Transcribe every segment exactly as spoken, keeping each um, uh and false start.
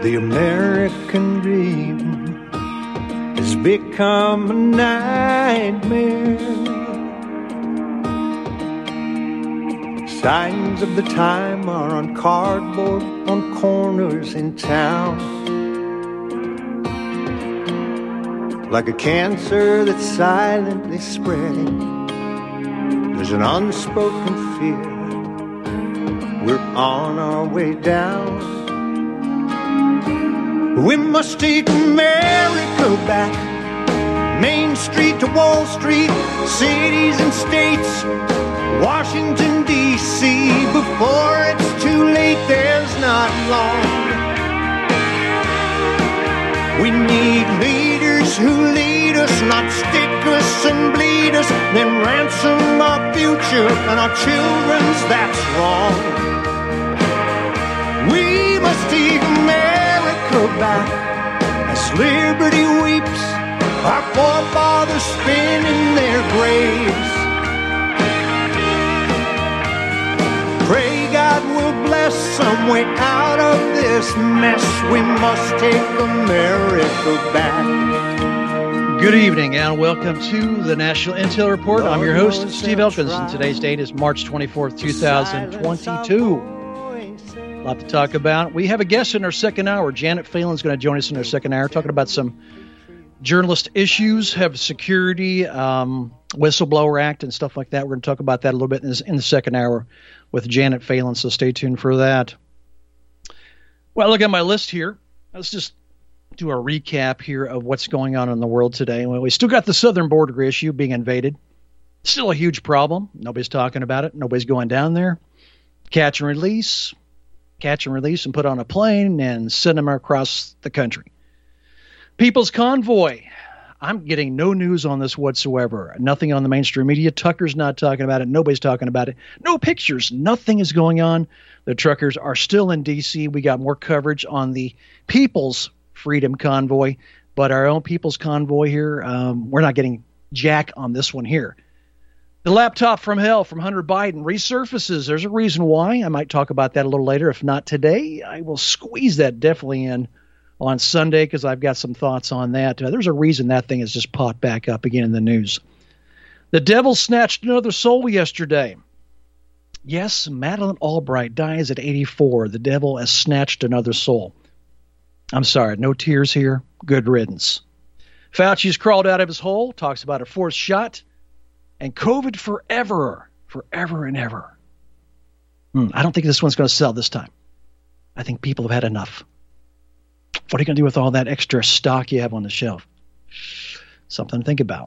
The American dream has become a nightmare. Signs of the time are on cardboard on corners in town. Like a cancer that's silently spreading, there's an unspoken fear we're on our way down. We must take America back, Main Street to Wall Street, cities and states, Washington, D C Before it's too late, there's not long. We need leaders who lead us, not stick us and bleed us, then ransom our future and our children's, that's wrong. We must take America back as liberty weeps, our forefathers spin in their graves. Pray God will bless some way out of this mess. We must take America back. Good evening and welcome to the National Intel Report. I'm your host, Steve Elkins, and today's date is March twenty-fourth, twenty twenty-two. A lot to talk about. We have a guest in our second hour. Janet Phelan's going to join us in our second hour, talking about some journalist issues, have security, um, whistleblower act, and stuff like that. We're going to talk about that a little bit in, this, in the second hour with Janet Phelan, so stay tuned for that. Well, look at my list here. Let's just do a recap here of what's going on in the world today. Well, we still got the southern border issue being invaded. Still a huge problem. Nobody's talking about it. Nobody's going down there. Catch and release. Catch and release and put on a plane and send them across the country. People's Convoy. I'm getting no news on this whatsoever. Nothing on the mainstream media. Tucker's not talking about it. Nobody's talking about it. No pictures. Nothing is going on. The truckers are still in D C. We got more coverage on the People's Freedom Convoy, but our own People's Convoy here, um, we're not getting jack on this one here. The laptop from hell from Hunter Biden resurfaces. There's a reason why. I might talk about that a little later. If not today, I will squeeze that definitely in on Sunday because I've got some thoughts on that. Uh, there's a reason that thing has just popped back up again in the news. The devil snatched another soul yesterday. Yes, Madeleine Albright dies at eighty-four. The devil has snatched another soul. I'm sorry, no tears here. Good riddance. Fauci's crawled out of his hole, talks about a fourth shot, and COVID forever, forever and ever. Hmm, I don't think this one's going to sell this time. I think people have had enough. What are you going to do with all that extra stock you have on the shelf? Something to think about.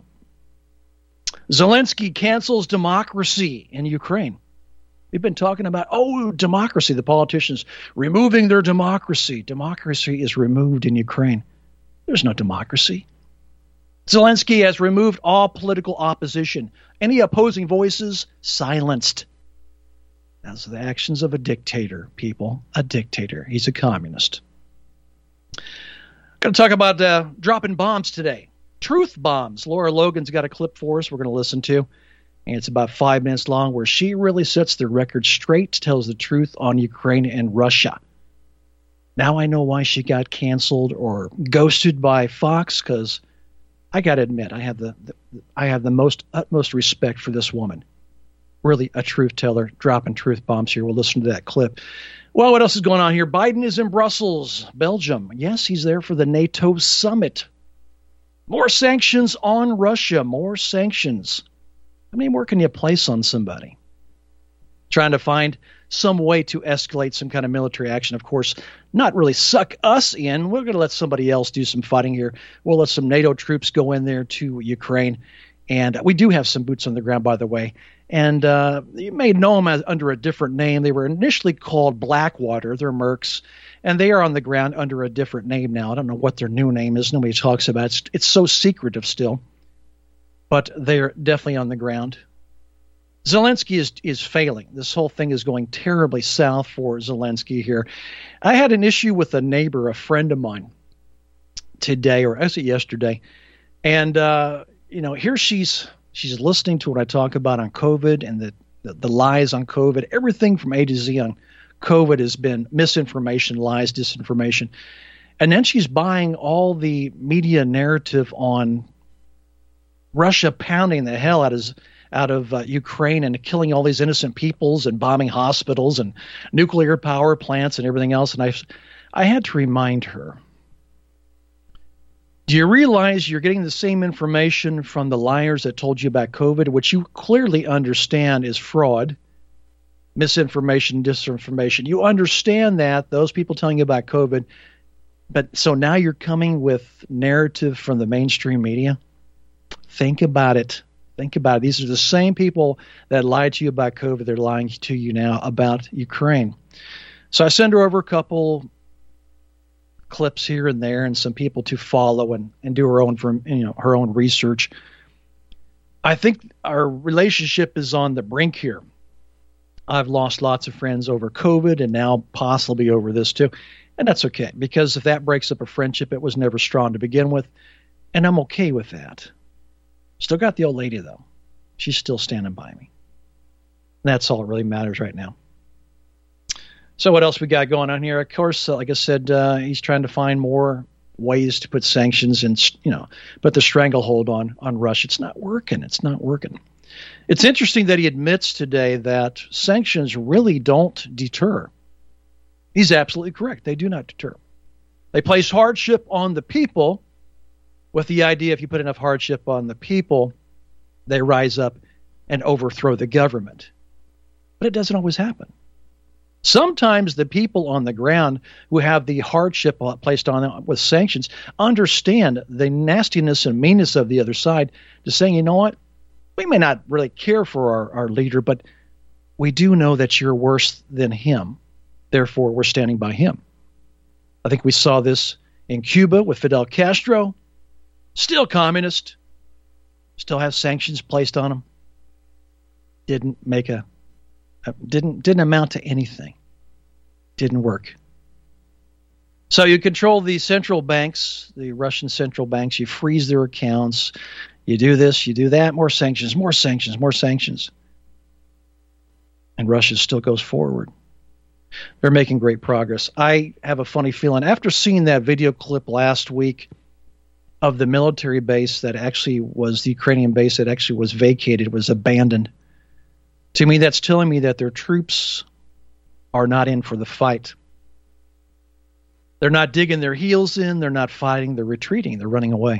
Zelensky cancels democracy in Ukraine. We've been talking about, oh, democracy, the politicians removing their democracy. Democracy is removed in Ukraine. There's no democracy. Zelensky has removed all political opposition. Any opposing voices silenced. That's the actions of a dictator, people. A dictator. He's a communist. Going to talk about uh, dropping bombs today. Truth bombs. Laura Logan's got a clip for us we're going to listen to. And it's about five minutes long where she really sets the record straight, tells the truth on Ukraine and Russia. Now I know why she got canceled or ghosted by Fox, because I got to admit, I have the, the I have the most utmost respect for this woman. Really a truth teller, dropping truth bombs here. We'll listen to that clip. Well, what else is going on here? Biden is in Brussels, Belgium. Yes, he's there for the NATO summit. More sanctions on Russia. More sanctions. How many more can you place on somebody? Trying to find some way to escalate some kind of military action. Of course, not really suck us in. We're going to let somebody else do some fighting here. We'll let some NATO troops go in there to Ukraine. And we do have some boots on the ground, by the way. And uh, you may know them as, under a different name. They were initially called Blackwater. They're Mercs. And they are on the ground under a different name now. I don't know what their new name is. Nobody talks about it. It's, it's so secretive still. But they're definitely on the ground. Zelensky is is failing. This whole thing is going terribly south for Zelensky here. I had an issue with a neighbor, a friend of mine, today, or actually yesterday. And, uh, you know, here she's she's listening to what I talk about on COVID and the, the, the lies on COVID, everything from A to Z on COVID has been misinformation, lies, disinformation. And then she's buying all the media narrative on Russia pounding the hell out of, out of uh, Ukraine and killing all these innocent peoples and bombing hospitals and nuclear power plants and everything else. And I, I had to remind her, do you realize you're getting the same information from the liars that told you about COVID, which you clearly understand is fraud, misinformation, disinformation? You understand that, those people telling you about COVID, but so now you're coming with narrative from the mainstream media? Think about it. Think about it. These are the same people that lied to you about COVID. They're lying to you now about Ukraine. So I send her over a couple clips here and there and some people to follow and, and do her own, from, you know, her own research. I think our relationship is on the brink here. I've lost lots of friends over COVID and now possibly over this too. And that's okay, because if that breaks up a friendship, it was never strong to begin with. And I'm okay with that. Still got the old lady, though. She's still standing by me. That's all that really matters right now. So what else we got going on here? Of course, like I said, uh, he's trying to find more ways to put sanctions and, you know, put the stranglehold on, on Russia. It's not working. It's not working. It's interesting that he admits today that sanctions really don't deter. He's absolutely correct. They do not deter. They place hardship on the people with the idea if you put enough hardship on the people, they rise up and overthrow the government. But it doesn't always happen. Sometimes the people on the ground who have the hardship placed on them with sanctions understand the nastiness and meanness of the other side to saying, you know what, we may not really care for our, our leader, but we do know that you're worse than him. Therefore, we're standing by him. I think we saw this in Cuba with Fidel Castro, still communist, still has sanctions placed on him. Didn't make a, a didn't didn't amount to anything. Didn't work. So you control the central banks, the Russian central banks. You freeze their accounts. You do this, you do that. More sanctions, more sanctions, more sanctions. And Russia still goes forward. They're making great progress. I have a funny feeling after seeing that video clip last week of the military base that actually was the Ukrainian base that actually was vacated, was abandoned. To me, that's telling me that their troops are not in for the fight. They're not digging their heels in. They're not fighting. They're retreating. They're running away.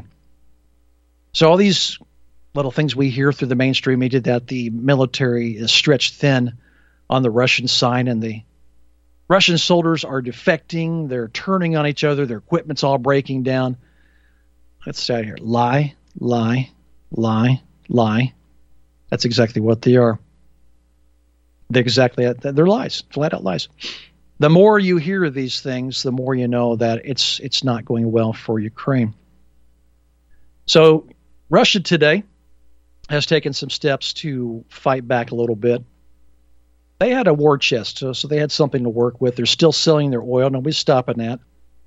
So all these little things we hear through the mainstream media that the military is stretched thin on the Russian side and the Russian soldiers are defecting. They're turning on each other. Their equipment's all breaking down. Let's start here. Lie, lie, lie, lie. That's exactly what they are. They're exactly they're lies, flat out lies. The more you hear these things, the more you know that it's it's not going well for Ukraine. So Russia today has taken some steps to fight back a little bit. They had a war chest, so, so they had something to work with. They're still selling their oil. Nobody's stopping that.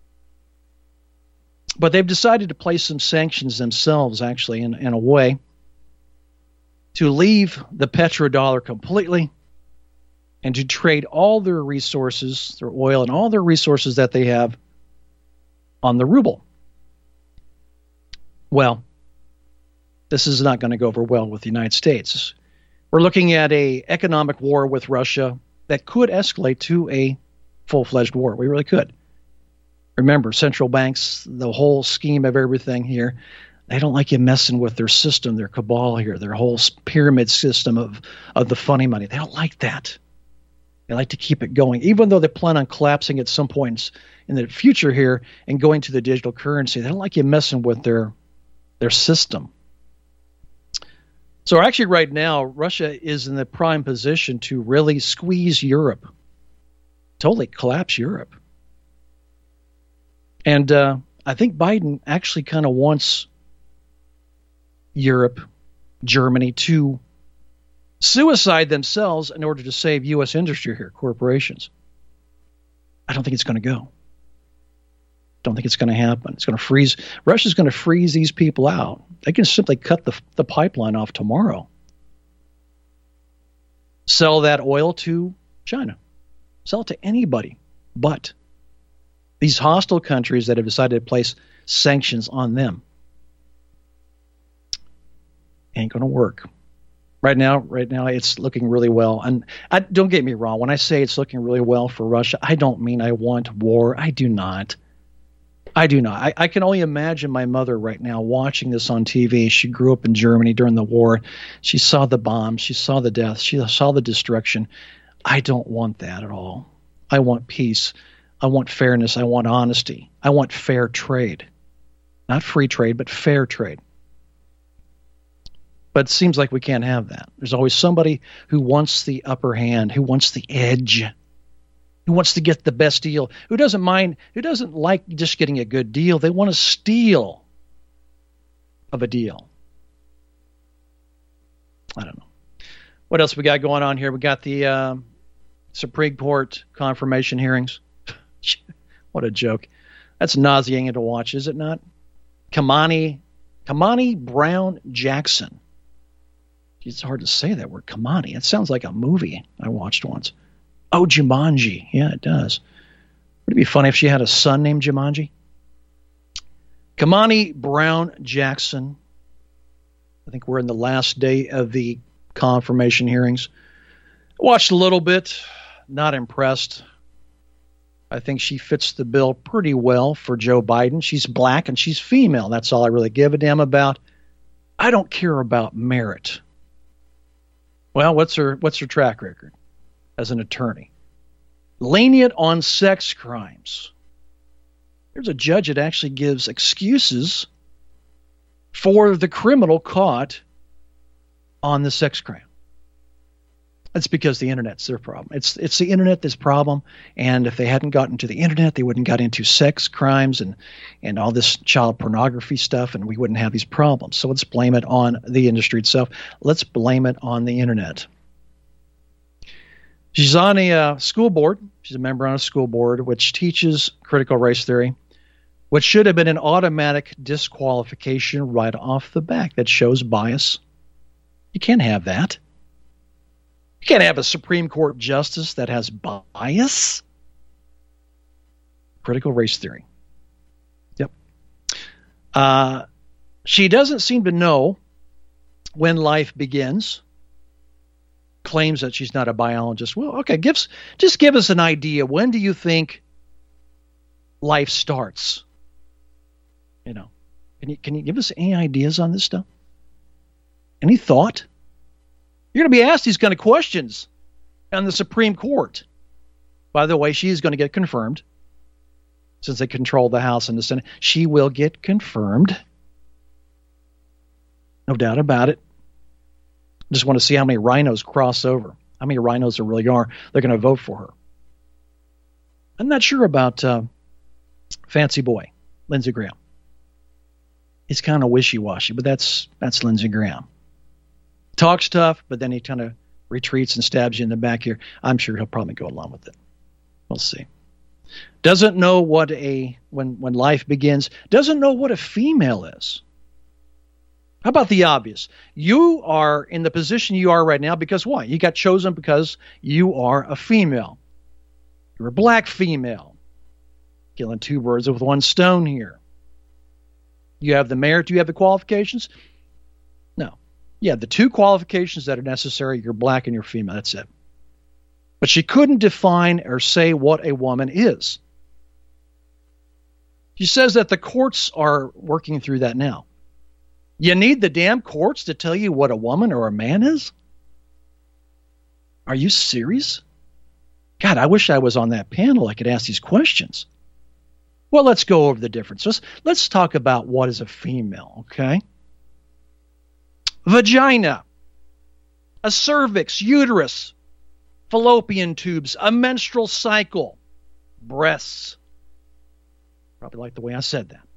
But they've decided to place some sanctions themselves, actually, in, in a way, to leave the petrodollar completely and to trade all their resources, their oil and all their resources that they have on the ruble. Well, this is not going to go over well with the United States. We're looking at an economic war with Russia that could escalate to a full-fledged war. We really could. Remember, central banks, the whole scheme of everything here, they don't like you messing with their system, their cabal here, their whole pyramid system of, of the funny money. They don't like that. They like to keep it going, even though they plan on collapsing at some point in the future here and going to the digital currency. They don't like you messing with their their system. So actually right now, Russia is in the prime position to really squeeze Europe, totally collapse Europe. And uh, I think Biden actually kind of wants Europe, Germany, to suicide themselves in order to save U S industry here, corporations. I don't think it's going to go. Don't think it's going to happen. It's going to freeze. Russia's going to freeze these people out. They can simply cut the, the pipeline off tomorrow. Sell that oil to China. Sell it to anybody but these hostile countries that have decided to place sanctions on them. Ain't going to work. Right now, right now, it's looking really well. And I, don't get me wrong. When I say it's looking really well for Russia, I don't mean I want war. I do not. I do not. I, I can only imagine my mother right now watching this on T V. She grew up in Germany during the war. She saw the bombs. She saw the death. She saw the destruction. I don't want that at all. I want peace. I want fairness. I want honesty. I want fair trade. Not free trade, but fair trade. But it seems like we can't have that. There's always somebody who wants the upper hand, who wants the edge, who wants to get the best deal, who doesn't mind, who doesn't like just getting a good deal. They want to steal of a deal. I don't know. What else we got going on here? We got the uh, Supreme Court confirmation hearings. What a joke. That's nauseating to watch, is it not? Kamani, Kamani Brown Jackson. It's hard to say that word, Kamani. It sounds like a movie I watched once. Oh, Jumanji. Yeah, it does. Would it be funny if she had a son named Jumanji? Kamani Brown Jackson. I think we're in the last day of the confirmation hearings. Watched a little bit. Not impressed. I think she fits the bill pretty well for Joe Biden. She's black and she's female. That's all I really give a damn about. I don't care about merit. Well, what's her what's her track record as an attorney? Lenient on sex crimes. There's a judge that actually gives excuses for the criminal caught on the sex crime. It's because the internet's their problem. It's it's the internet that's problem, and if they hadn't gotten to the internet, they wouldn't got into sex crimes and and all this child pornography stuff, and we wouldn't have these problems. So let's blame it on the industry itself. Let's blame it on the internet. She's on a uh, school board. She's a member on a school board which teaches critical race theory, which should have been an automatic disqualification right off the bat. That shows bias. You can't have that. You can't have a Supreme Court justice that has bias. Critical race theory. Yep. Uh, she doesn't seem to know when life begins. Claims that she's not a biologist. Well, okay, gives just give us an idea. When do you think life starts? You know, can you can you give us any ideas on this stuff? Any thought? You're going to be asked these kind of questions on the Supreme Court. By the way, she's going to get confirmed. Since they control the House and the Senate, she will get confirmed. No doubt about it. Just want to see how many rhinos cross over. How many rhinos there really are. They're going to vote for her. I'm not sure about uh, Fancy Boy, Lindsey Graham. He's kind of wishy-washy, but that's that's Lindsey Graham. Talks tough, but then he kind of retreats and stabs you in the back here. I'm sure he'll probably go along with it. We'll see. Doesn't know what a when when life begins. Doesn't know what a female is. How about the obvious? You are in the position you are right now because why? You got chosen because you are a female. You're a black female. Killing two birds with one stone here. You have the merit. Do you have the qualifications? No. Yeah, the two qualifications that are necessary, you're black and you're female. That's it. But she couldn't define or say what a woman is. She says that the courts are working through that now. You need the damn courts to tell you what a woman or a man is? Are you serious? God, I wish I was on that panel. I could ask these questions. Well, let's go over the differences. Let's talk about what is a female, okay? Vagina, a cervix, uterus, fallopian tubes, a menstrual cycle, breasts. Probably like the way I said that.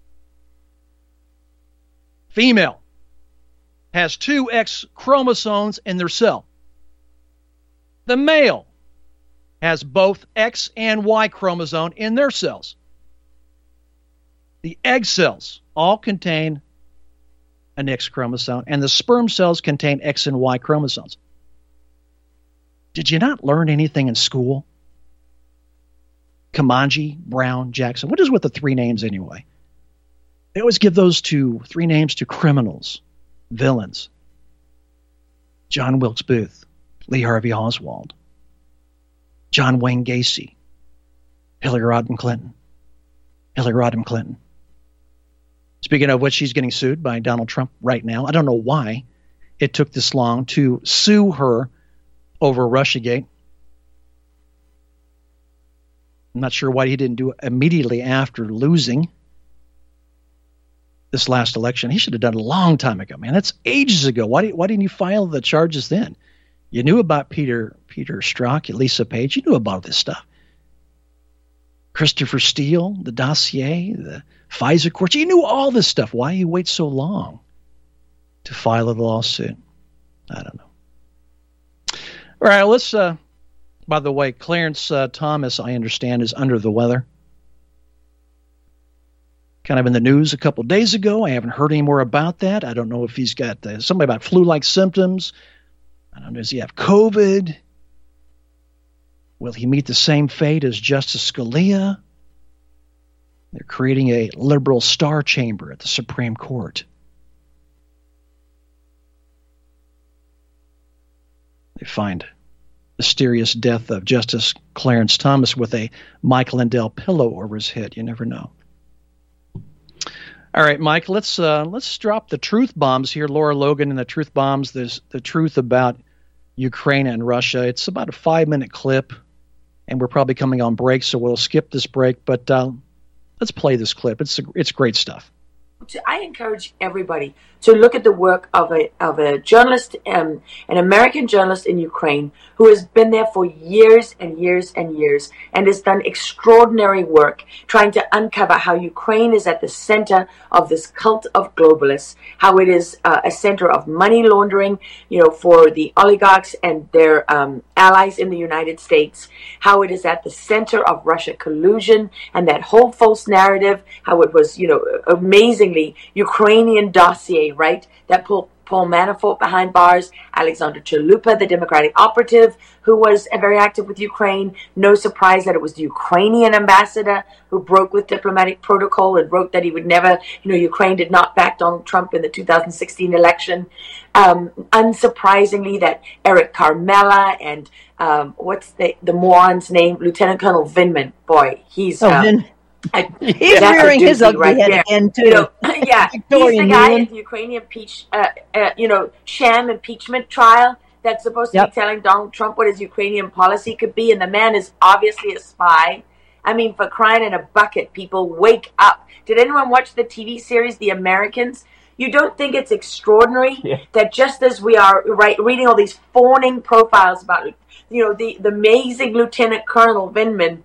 Female has two X chromosomes in their cell. The male has both X and Y chromosome in their cells. The egg cells all contain an X chromosome, and the sperm cells contain X and Y chromosomes. Did you not learn anything in school? Kamanji, Brown, Jackson. What is with the three names anyway? They always give those two, three names to criminals, villains. John Wilkes Booth, Lee Harvey Oswald, John Wayne Gacy, Hillary Rodham Clinton. Hillary Rodham Clinton. Speaking of which, she's getting sued by Donald Trump right now. I don't know why it took this long to sue her over Russiagate. I'm not sure why he didn't do it immediately after losing this last election. He should have done it a long time ago, man. That's ages ago. Why, why didn't you file the charges then? You knew about Peter Peter Strzok, Lisa Page. You knew about this stuff. Christopher Steele, the dossier, the FISA courts. You knew all this stuff. Why you wait so long to file a lawsuit? I don't know. All right, let's, uh, by the way, Clarence uh, Thomas, I understand, is under the weather. Kind of in the news a couple days ago. I haven't heard any more about that. I don't know if he's got uh, something about flu-like symptoms. I don't know, does he have COVID? Will he meet the same fate as Justice Scalia? They're creating a liberal star chamber at the Supreme Court. They find mysterious death of Justice Clarence Thomas with a Mike Lindell pillow over his head. You never know. All right, Mike, let's uh, let's drop the truth bombs here. Laura Logan and the truth bombs. There's the truth about Ukraine and Russia. It's about a five-minute clip, and we're probably coming on break, so we'll skip this break. But uh, let's play this clip. It's it's great stuff. I encourage everybody to look at the work of a of a journalist, um, an American journalist in Ukraine who has been there for years and years and years and has done extraordinary work trying to uncover how Ukraine is at the center of this cult of globalists, how it is uh, a center of money laundering, you know, for the oligarchs and their um, allies in the United States, how it is at the center of Russia collusion and that whole false narrative, how it was, you know, amazingly Ukrainian dossier, right, that Paul, Paul Manafort behind bars, Alexander Chalupa, the Democratic operative, who was very active with Ukraine. No surprise that it was the Ukrainian ambassador who broke with diplomatic protocol and wrote that he would never, you know, Ukraine did not back Donald Trump in the two thousand sixteen election. Um, unsurprisingly, that Eric Carmela and um, what's the, the moron's name? Lieutenant Colonel Vindman. Boy, he's... Oh, um, Vin. I, He's rearing his ugly right head there. again, too. You know, yeah, he's the guy Union. in the Ukrainian impeach, uh, uh, you know, sham impeachment trial that's supposed to Yep. be telling Donald Trump what his Ukrainian policy could be, and the man is obviously a spy. I mean, for crying in a bucket, people, wake up. Did anyone watch the T V series The Americans? You don't think it's extraordinary Yeah. that just as we are right reading all these fawning profiles about, you know, the, the amazing Lieutenant Colonel Vindman,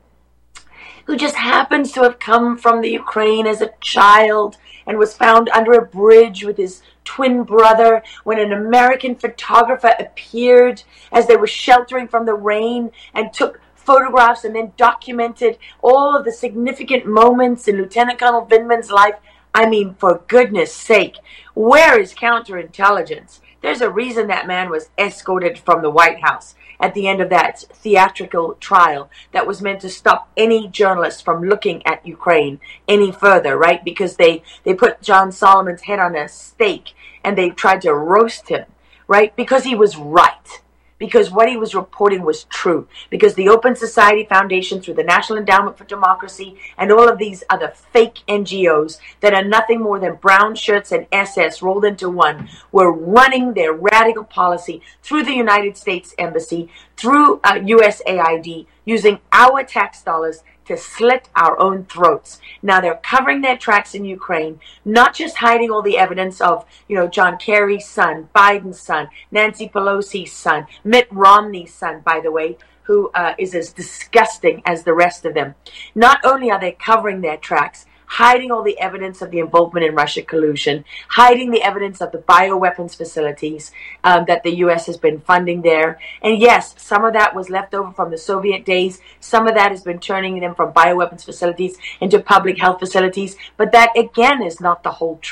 who just happens to have come from the Ukraine as a child and was found under a bridge with his twin brother when an American photographer appeared as they were sheltering from the rain and took photographs and then documented all of the significant moments in Lieutenant Colonel Vindman's life. I mean, for goodness sake, where is counterintelligence? There's a reason that man was escorted from the White House at the end of that theatrical trial that was meant to stop any journalist from looking at Ukraine any further, right? Because they, they put John Solomon's head on a stake and they tried to roast him, right? Because he was right. Because what he was reporting was true. Because the Open Society Foundation, through the National Endowment for Democracy, and all of these other fake N G Os that are nothing more than brown shirts and S S rolled into one, were running their radical policy through the United States Embassy, through uh, U S A I D, using our tax dollars to slit our own throats. Now they're covering their tracks in Ukraine, not just hiding all the evidence of, you know, John Kerry's son, Biden's son, Nancy Pelosi's son, Mitt Romney's son, by the way, who uh, is as disgusting as the rest of them. Not only are they covering their tracks, hiding all the evidence of the involvement in Russia collusion, hiding the evidence of the bioweapons facilities um, that the U S has been funding there. And yes, some of that was left over from the Soviet days. Some of that has been turning them from bioweapons facilities into public health facilities. But that, again, is not the whole truth.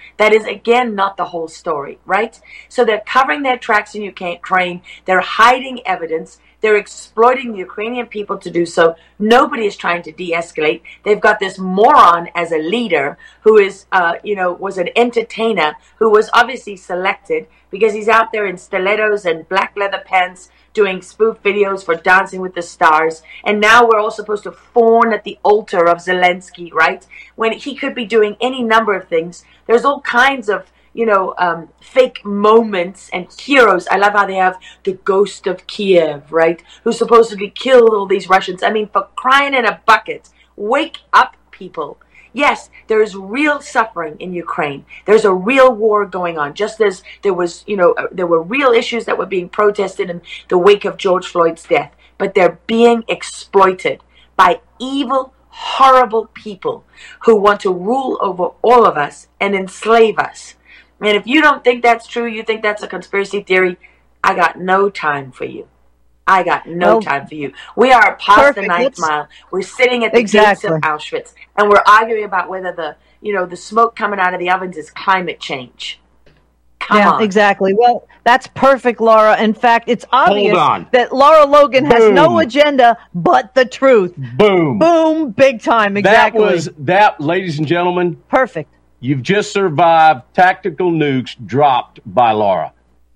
That is, again, not the whole story, right? So they're covering their tracks in Ukraine. They're hiding evidence. They're exploiting the Ukrainian people to do so. Nobody is trying to de-escalate. They've got this moron as a leader who is, uh, you know, was an entertainer who was obviously selected because he's out there in stilettos and black leather pants doing spoof videos for Dancing with the Stars. And now we're all supposed to fawn at the altar of Zelensky, right? When he could be doing any number of things. There's all kinds of, you know, um, fake moments and heroes. I love how they have the ghost of Kiev, right? Who supposedly killed all these Russians. I mean, for crying in a bucket. Wake up, people. Yes, there is real suffering in Ukraine. There's a real war going on. Just as there was, you know, uh, there were real issues that were being protested in the wake of George Floyd's death. But they're being exploited by evil, horrible people who want to rule over all of us and enslave us. And if you don't think that's true, you think that's a conspiracy theory, I got no time for you. I got no well, time for you. We are past perfect. the ninth Let's, mile. We're sitting at the exactly. gates of Auschwitz, and we're arguing about whether the, you know, the smoke coming out of the ovens is climate change. Come yeah, on. exactly. Well, that's perfect, Laura. In fact, it's obvious that Laura Logan Boom. has no agenda but the truth. Boom. Boom. Big time. Exactly. That was that, ladies and gentlemen. Perfect. You've just survived tactical nukes dropped by Laura.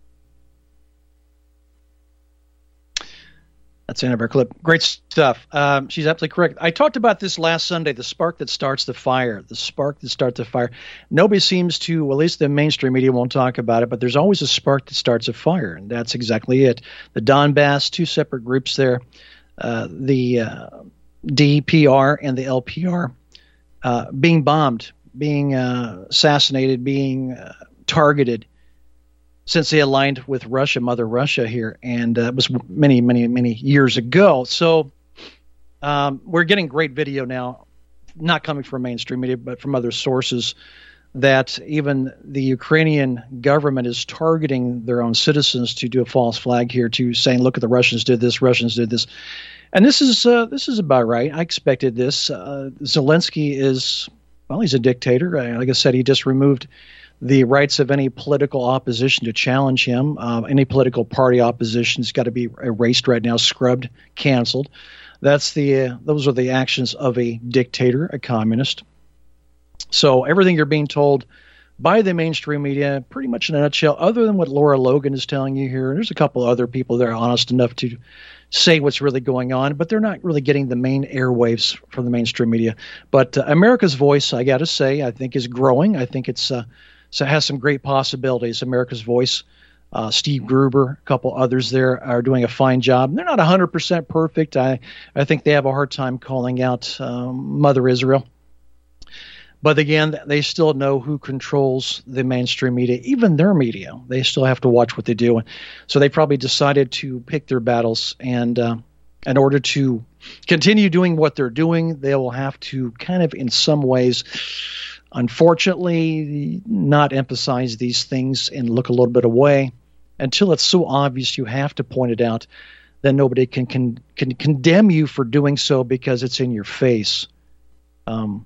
That's the end of our clip. Great stuff. Um, she's absolutely correct. I talked about this last Sunday, the spark that starts the fire, the spark that starts the fire. Nobody seems to, well, at least the mainstream media won't talk about it, but there's always a spark that starts a fire, and that's exactly it. The Donbass, two separate groups there, uh, the uh, D P R and the L P R, uh, being bombed, being uh, assassinated, being uh, targeted, since they aligned with Russia, Mother Russia here, and uh, it was many, many, many years ago. So um, we're getting great video now, not coming from mainstream media, but from other sources, that even the Ukrainian government is targeting their own citizens to do a false flag here, to saying, look, at the Russians did this, Russians did this. And this is uh, this is about right. I expected this. Uh, Zelensky is, well, he's a dictator. Uh, like I said, he just removed the rights of any political opposition to challenge him. Uh, any political party opposition has got to be erased right now, scrubbed, canceled. That's the uh, those are the actions of a dictator, a communist. So everything you're being told by the mainstream media, pretty much in a nutshell, other than what Laura Logan is telling you here, there's a couple other people that are honest enough to say what's really going on, but they're not really getting the main airwaves from the mainstream media. But uh, America's Voice, I got to say, I think is growing. I think it's uh, So it has some great possibilities. America's Voice, uh, Steve Gruber, a couple others there are doing a fine job. They're not one hundred percent perfect. I, I think they have a hard time calling out um, Mother Israel. But again, they still know who controls the mainstream media, even their media. They still have to watch what they do. So they probably decided to pick their battles. And uh, in order to continue doing what they're doing, they will have to kind of, in some ways, unfortunately, not emphasize these things and look a little bit away until it's so obvious you have to point it out that nobody can can, can condemn you for doing so because it's in your face. Um,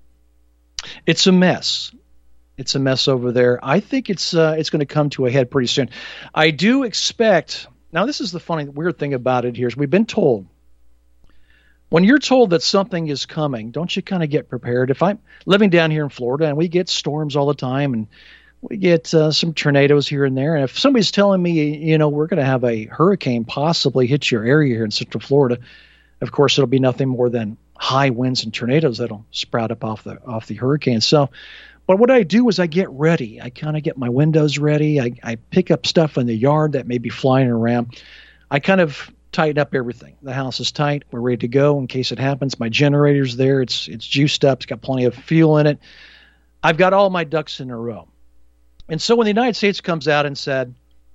it's a mess. It's a mess over there. I think it's uh, it's going to come to a head pretty soon. I do expect. Now, this is the funny, weird thing about it here is we've been told. When you're told that something is coming, don't you kind of get prepared? If I'm living down here in Florida and we get storms all the time and we get uh, some tornadoes here and there, and if somebody's telling me, you know, we're going to have a hurricane possibly hit your area here in Central Florida, of course, it'll be nothing more than high winds and tornadoes that'll sprout up off the off the hurricane. So, but what I do is I get ready. I kind of get my windows ready. I, I pick up stuff in the yard that may be flying around. I kind of tighten up everything. The house is tight. We're ready to go in case it happens. My generator's there. It's it's juiced up. It's got plenty of fuel in it. I've got all my ducks in a row. And so when the United States comes out and said,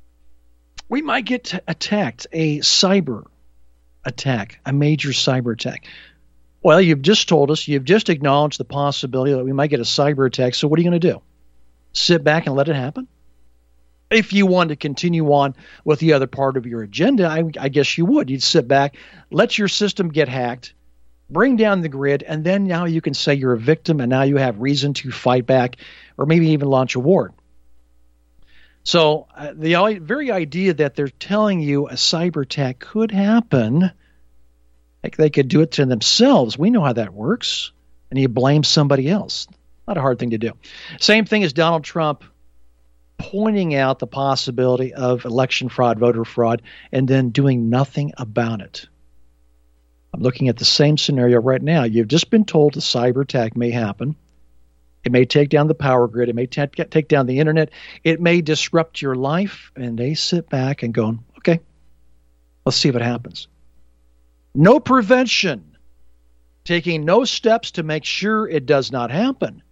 we might get t- attacked, a cyber attack, a major cyber attack. Well, you've just told us, you've just acknowledged the possibility that we might get a cyber attack. So what are you going to do? Sit back and let it happen? If you want to continue on with the other part of your agenda, I, I guess you would. You'd sit back, let your system get hacked, bring down the grid, and then now you can say you're a victim, and now you have reason to fight back or maybe even launch a war. So uh, the very idea that they're telling you a cyber attack could happen, like they could do it to themselves. We know how that works. And you blame somebody else. Not a hard thing to do. Same thing as Donald Trump pointing out the possibility of election fraud, voter fraud, and then doing nothing about it. I'm looking at the same scenario right now. You've just been told a cyber attack may happen. It may take down the power grid. It may t- take down the internet. It may disrupt your life. And they sit back and go, okay, let's see what happens. No prevention. Taking no steps to make sure it does not happen.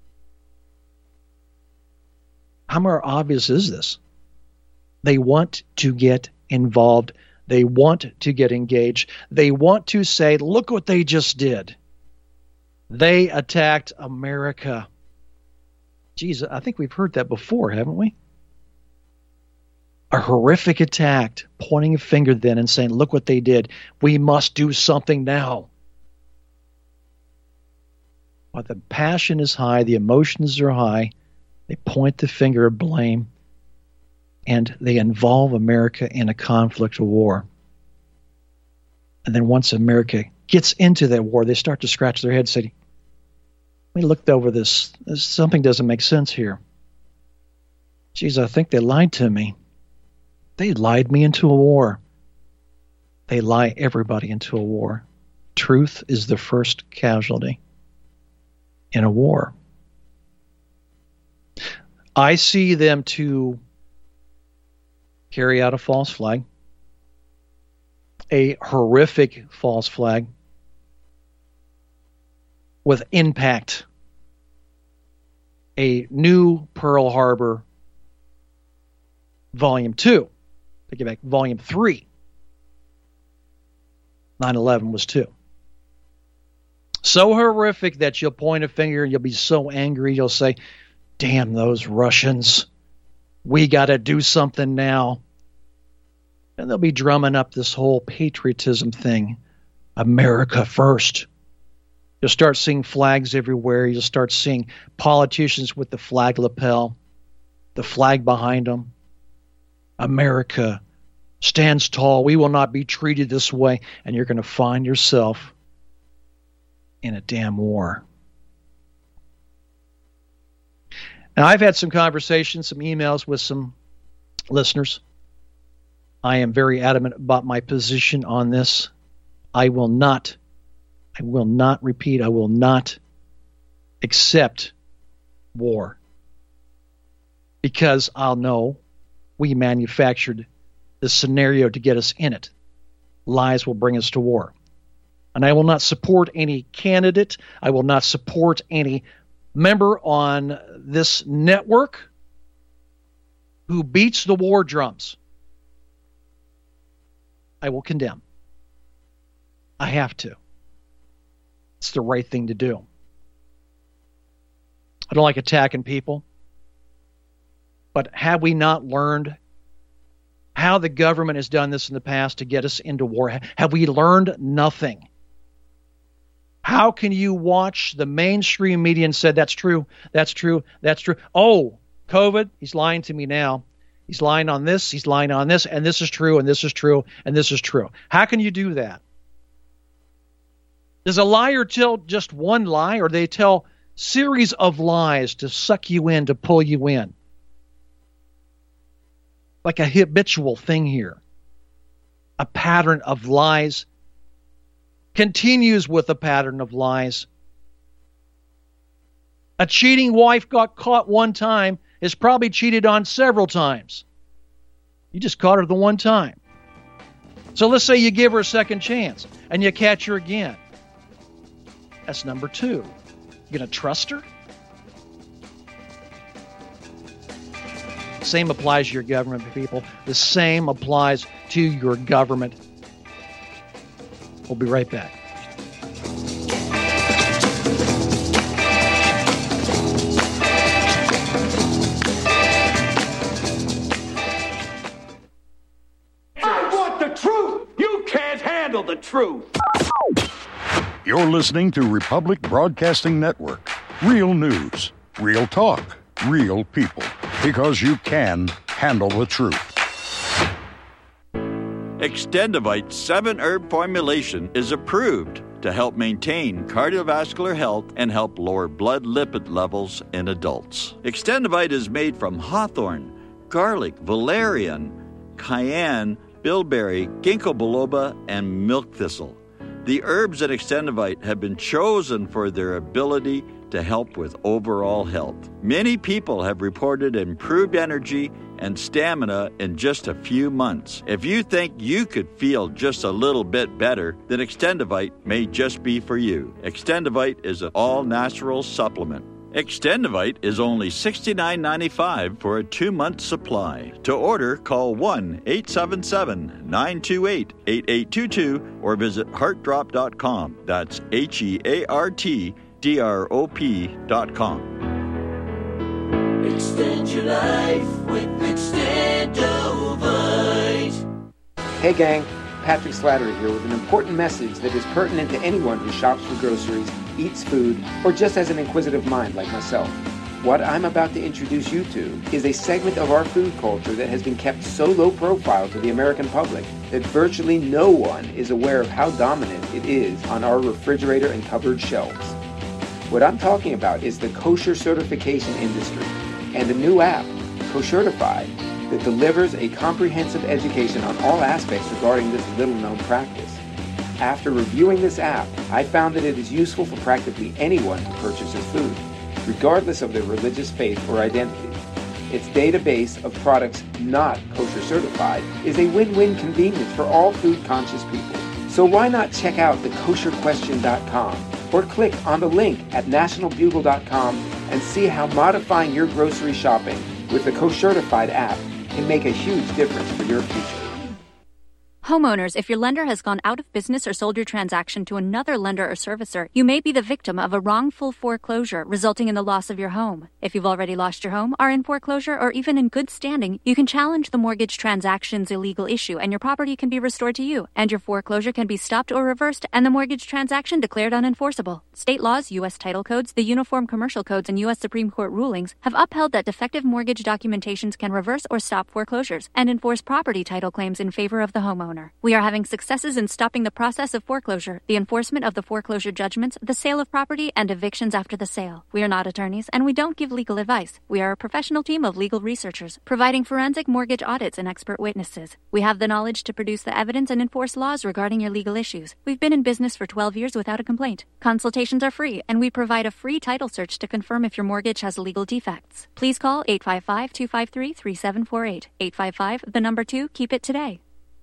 How more obvious is this? They want to get involved. They want to get engaged. They want to say, look what they just did. They attacked America. Geez, I think we've heard that before, haven't we? A horrific attack, pointing a finger then and saying, look what they did. We must do something now. While the passion is high, the emotions are high, they point the finger of blame, and they involve America in a conflict or war. And then once America gets into that war, they start to scratch their heads and say, we looked over this. this. Something doesn't make sense here. Geez, I think they lied to me. They lied me into a war. They lie everybody into a war. Truth is the first casualty in a war. I see them to carry out a false flag, a horrific false flag with impact, a new Pearl Harbor Volume two. Take it back, Volume three. nine eleven was two. So horrific that you'll point a finger and you'll be so angry, you'll say, damn those Russians. We got to do something now. And they'll be drumming up this whole patriotism thing. America first. You'll start seeing flags everywhere. You'll start seeing politicians with the flag lapel, the flag behind them. America stands tall. We will not be treated this way. And you're going to find yourself in a damn war. Now, I've had some conversations, some emails with some listeners. I am very adamant about my position on this. I will not, I will not repeat, I will not accept war. Because I'll know we manufactured the scenario to get us in it. Lies will bring us to war. And I will not support any candidate. I will not support any member on this network who beats the war drums. I will condemn. I have to. It's the right thing to do. I don't like attacking people. But have we not learned how the government has done this in the past to get us into war? Have we learned nothing? How can you watch the mainstream media and say, that's true, that's true, that's true. Oh, COVID, he's lying to me now. He's lying on this, he's lying on this, and this is true, and this is true, and this is true. How can you do that? Does a liar tell just one lie, or they tell series of lies to suck you in, to pull you in? Like a habitual thing here. A pattern of lies. Continues with a pattern of lies. A cheating wife got caught one time is probably cheated on several times. You just caught her the one time. So let's say you give her a second chance and you catch her again. That's number two. You going to trust her? Same applies to your government, people. The same applies to your government. We'll be right back. I want the truth. You can't handle the truth. You're listening to Republic Broadcasting Network. Real news, real talk, real people, because you can handle the truth. Extendivite seven herb formulation is approved to help maintain cardiovascular health and help lower blood lipid levels in adults. Extendivite is made from hawthorn, garlic, valerian, cayenne, bilberry, ginkgo biloba, and milk thistle. The herbs in Extendivite have been chosen for their ability to help with overall health. Many people have reported improved energy and stamina in just a few months. If you think you could feel just a little bit better, then Extendivite may just be for you. Extendivite is an all-natural supplement. Extendivite is only sixty-nine ninety-five for a two-month supply. To order, call one eight seven seven, nine two eight, eight eight two two or visit heart drop dot com. That's H E A R T D R O P dot com. Extend your life with Extendivite. Hey gang, Patrick Slattery here with an important message that is pertinent to anyone who shops for groceries, eats food, or just has an inquisitive mind like myself. What I'm about to introduce you to is a segment of our food culture that has been kept so low profile to the American public that virtually no one is aware of how dominant it is on our refrigerator and cupboard shelves. What I'm talking about is the kosher certification industry and a new app, Koshertified, that delivers a comprehensive education on all aspects regarding this little-known practice. After reviewing this app, I found that it is useful for practically anyone who purchases food, regardless of their religious faith or identity. Its database of products not kosher certified is a win-win convenience for all food-conscious people. So why not check out the kosher question dot com or click on the link at national bugle dot com and see how modifying your grocery shopping with the Koshertified app can make a huge difference for your future. Homeowners, if your lender has gone out of business or sold your transaction to another lender or servicer, you may be the victim of a wrongful foreclosure resulting in the loss of your home. If you've already lost your home, are in foreclosure, or even in good standing, you can challenge the mortgage transaction's illegal issue and your property can be restored to you, and your foreclosure can be stopped or reversed and the mortgage transaction declared unenforceable. State laws, U S title codes, the Uniform Commercial Codes, and U S Supreme Court rulings have upheld that defective mortgage documentations can reverse or stop foreclosures and enforce property title claims in favor of the homeowner. We are having successes in stopping the process of foreclosure, the enforcement of the foreclosure judgments, the sale of property, and evictions after the sale. We are not attorneys, and we don't give legal advice. We are a professional team of legal researchers, providing forensic mortgage audits and expert witnesses. We have the knowledge to produce the evidence and enforce laws regarding your legal issues. We've been in business for twelve years without a complaint. Consultations are free, and we provide a free title search to confirm if your mortgage has legal defects. Please call eight five five, two five three, three seven four eight. eight five five, the number two, keep it today.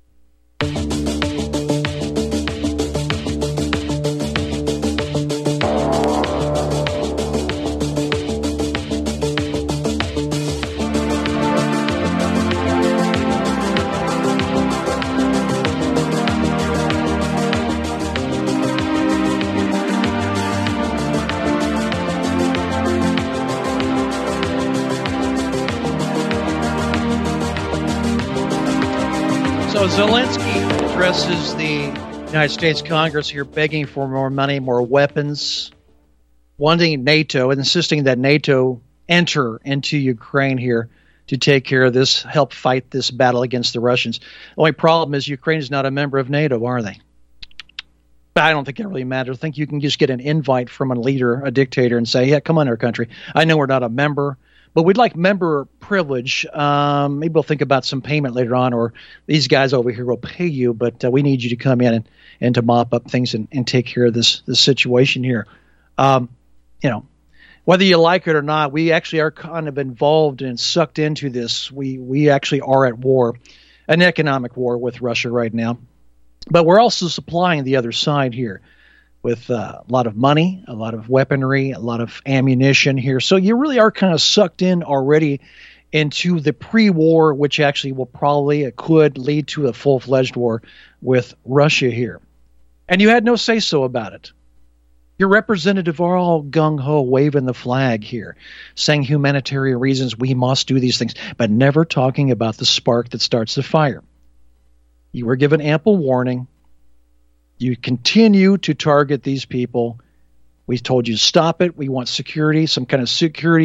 So Zelensky addresses the United States Congress here begging for more money, more weapons, wanting NATO, insisting that NATO enter into Ukraine here to take care of this, help fight this battle against the Russians. The only problem is Ukraine is not a member of NATO, are they? But I don't think it really matters. I think you can just get an invite from a leader, a dictator, and say, yeah, come on, our country. I know we're not a member, but we'd like member privilege. Um, maybe we'll think about some payment later on, or these guys over here will pay you, but uh, we need you to come in and, and to mop up things and, and take care of this, this situation here. Um, you know, whether you like it or not, we actually are kind of involved and sucked into this. We, we actually are at war, an economic war with Russia right now. But we're also supplying the other side here with uh, a lot of money, a lot of weaponry, a lot of ammunition here. So you really are kind of sucked in already into the pre-war, which actually will probably, it could lead to a full-fledged war with Russia here. And you had no say-so about it. Your representatives are all gung-ho, waving the flag here, saying humanitarian reasons we must do these things, but never talking about the spark that starts the fire. You were given ample warning. You continue to target these people. We told you to stop it. We want security, some kind of security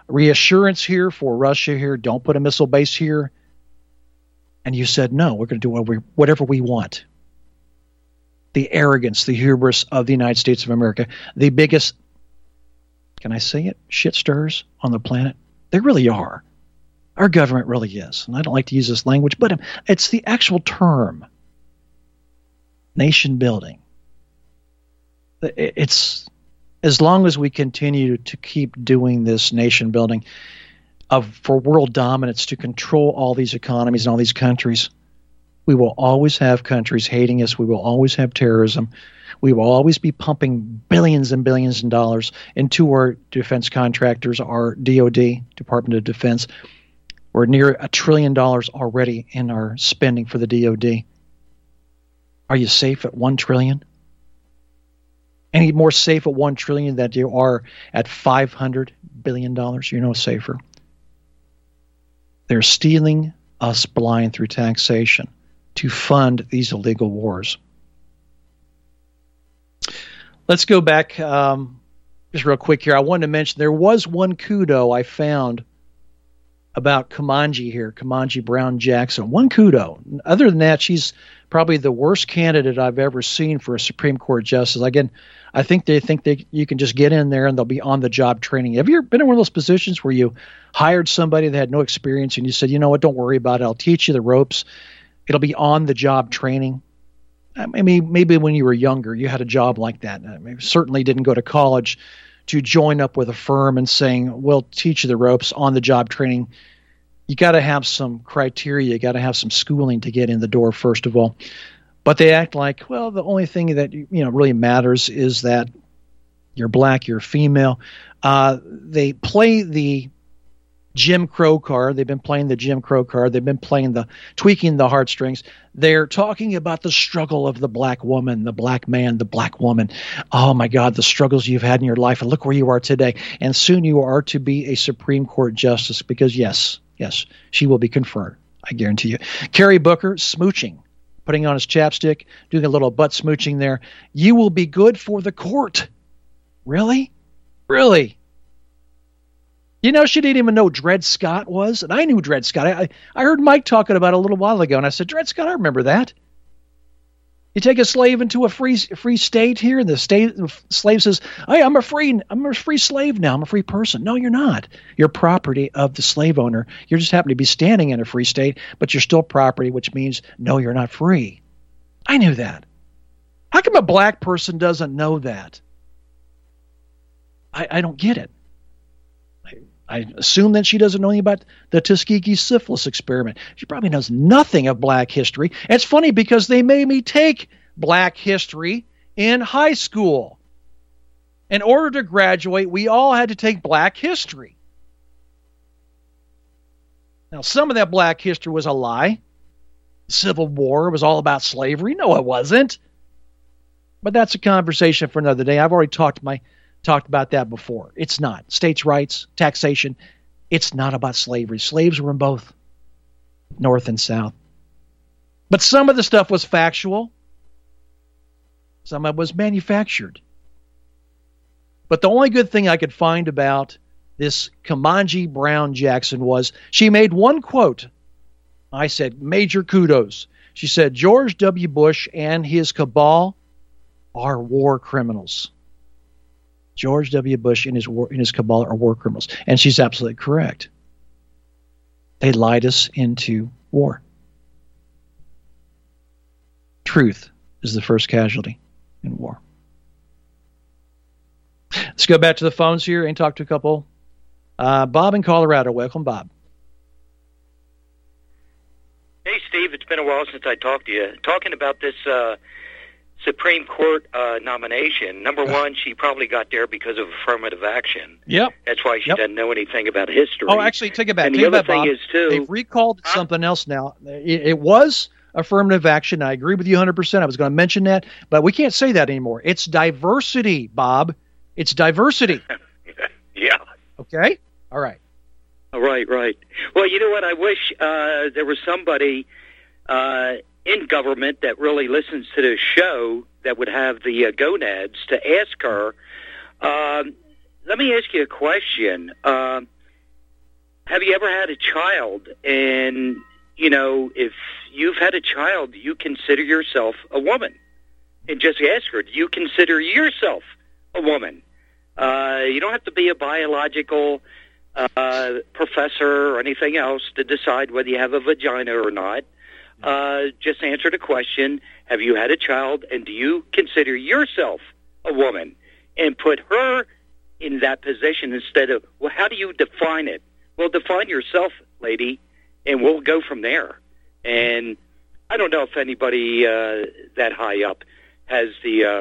reassurance here for Russia here. Don't put a missile base here. And you said, no, we're going to do whatever we, whatever we want. The arrogance, the hubris of the United States of America, the biggest, can I say it, shit stirrers on the planet. They really are. Our government really is. And I don't like to use this language, but it's the actual term. Nation building. It's, as long as we continue to keep doing this nation building of for world dominance to control all these economies and all these countries, we will always have countries hating us. We will always have terrorism. We will always be pumping billions and billions of dollars into our defense contractors, our D O D, Department of Defense. We're near a trillion dollars already in our spending for the D O D. Are you safe at one trillion? Any more safe at one trillion than you are at five hundred billion dollars? You're no safer. They're stealing us blind through taxation to fund these illegal wars. Let's go back um, just real quick here. I wanted to mention there was one kudo I found about Ketanji here, Ketanji Brown Jackson. One kudo. Other than that, she's probably the worst candidate I've ever seen for a Supreme Court justice. Again, I think they think they you can just get in there and they'll be on-the-job training. Have you ever been in one of those positions where you hired somebody that had no experience and you said, you know what, don't worry about it. I'll teach you the ropes. It'll be on-the-job training. I mean, maybe when you were younger, you had a job like that. I mean, certainly didn't go to college to join up with a firm and saying, we'll teach you the ropes, on-the-job training. You got to have some criteria. You got to have some schooling to get in the door, first of all. But they act like, well, the only thing that you know really matters is that you're black, you're female. Uh, they play the Jim Crow card. They've been playing the Jim Crow card. They've been playing the tweaking the heartstrings. They're talking about the struggle of the black woman, the black man, the black woman. Oh, my God, the struggles you've had in your life. And look where you are today. And soon you are to be a Supreme Court justice because, yes, yes, she will be confirmed. I guarantee you. Cory Booker, smooching, putting on his chapstick, doing a little butt smooching there. You will be good for the court. Really? Really? You know, she didn't even know Dred Scott was, and I knew Dred Scott. I, I heard Mike talking about it a little while ago, and I said, Dred Scott, I remember that. You take a slave into a free free state here, and the state the slave says, hey, I'm a free I'm a free slave now. I'm a free person. No, you're not. You're property of the slave owner. You just happen to be standing in a free state, but you're still property, which means, no, you're not free. I knew that. How come a black person doesn't know that? I, I don't get it. I assume that she doesn't know anything about the Tuskegee syphilis experiment. She probably knows nothing of black history. And it's funny because they made me take black history in high school. In order to graduate, we all had to take black history. Now, some of that black history was a lie. The Civil War was all about slavery. No, it wasn't. But that's a conversation for another day. I've already talked to my talked about that before. It's not. States' rights, taxation, it's not about slavery. Slaves were in both North and South. But some of the stuff was factual. Some of it was manufactured. But the only good thing I could find about this Ketanji Brown Jackson was she made one quote. I said, major kudos. She said, George W. Bush and his cabal are war criminals. George W. Bush and his war, and his cabal are war criminals. And she's absolutely correct. They lied us into war. Truth is the first casualty in war. Let's go back to the phones here and talk to a couple. Uh, Bob in Colorado. Welcome, Bob. Hey, Steve. It's been a while since I talked to you. Talking about this uh, Supreme Court uh, nomination, number one, she probably got there because of affirmative action. Yep. That's why she yep. doesn't know anything about history. Oh, actually, take it back. And take the it other back, thing Bob. is, too... They've recalled huh? something else now. It, it was affirmative action. I agree with you one hundred percent. I was going to mention that, but we can't say that anymore. It's diversity, Bob. It's diversity. Yeah. Okay? All right. Right, right. Well, you know what? I wish uh, there was somebody uh, in government that really listens to this show that would have the uh, gonads to ask her. Um, let me ask you a question. Uh, have you ever had a child? And, you know, if you've had a child, do you consider yourself a woman? And just ask her, do you consider yourself a woman? Uh, you don't have to be a biological uh, professor or anything else to decide whether you have a vagina or not. Uh, just answer the question, have you had a child, and do you consider yourself a woman? And put her in that position instead of, well, how do you define it? Well, define yourself, lady, and we'll go from there. And I don't know if anybody uh, that high up has the uh,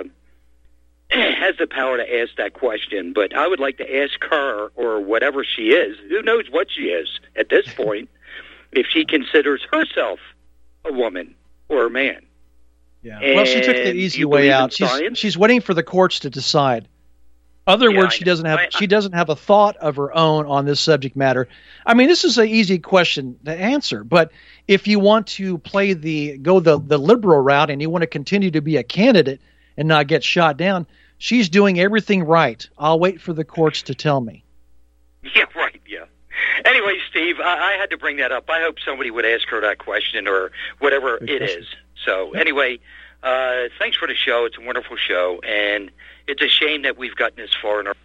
has the power to ask that question, but I would like to ask her, or whatever she is, who knows what she is at this point, if she considers herself a woman or a man. Yeah. Well, she took the easy way out. She's, she's waiting for the courts to decide. Other Yeah, words, I she know. doesn't have I- she doesn't have a thought of her own on this subject matter. I mean, this is an easy question to answer, but if you want to play the go the the liberal route and you want to continue to be a candidate and not get shot down, she's doing everything right. I'll wait for the courts to tell me. Yeah, right, yeah. Anyway, Steve, I, I had to bring that up. I hope somebody would ask her that question or whatever Good it question. is. So, anyway, uh, thanks for the show. It's a wonderful show, and it's a shame that we've gotten this far in our...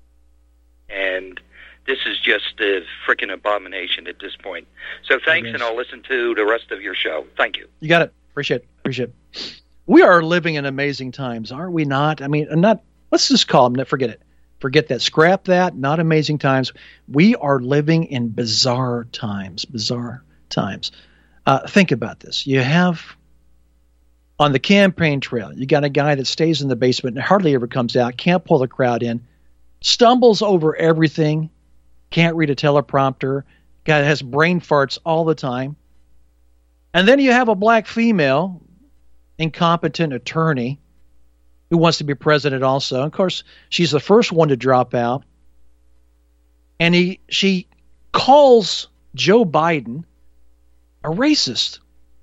And this is just a freaking abomination at this point. So thanks, It is. and I'll listen to the rest of your show. Thank you. You got it. Appreciate it. Appreciate it. We are living in amazing times, are we not? I mean, not. Let's just call them. Forget it. Forget that. Scrap that. Not amazing times. We are living in bizarre times. Bizarre times. Uh, think about this. You have on the campaign trail, you got a guy that stays in the basement and hardly ever comes out, can't pull the crowd in, stumbles over everything, can't read a teleprompter, guy that has brain farts all the time. And then you have a black female, incompetent attorney who wants to be president also. Of course, she's the first one to drop out. And he she calls Joe Biden a racist.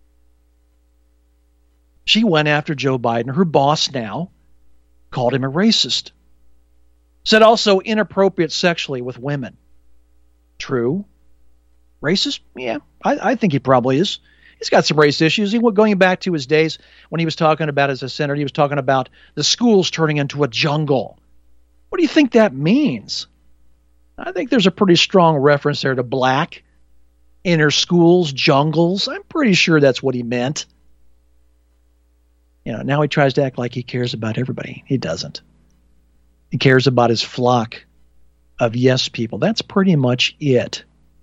She went after Joe Biden, her boss now, called him a racist. Said also inappropriate sexually with women. True. Racist? Yeah, I, I think he probably is. He's got some race issues. He going back to his days when he was talking about as a senator, he was talking about the schools turning into a jungle. What do you think that means? I think there's a pretty strong reference there to black, inner schools, jungles. I'm pretty sure that's what he meant. You know, now he tries to act like he cares about everybody. He doesn't. He cares about his flock of yes people. That's pretty much it.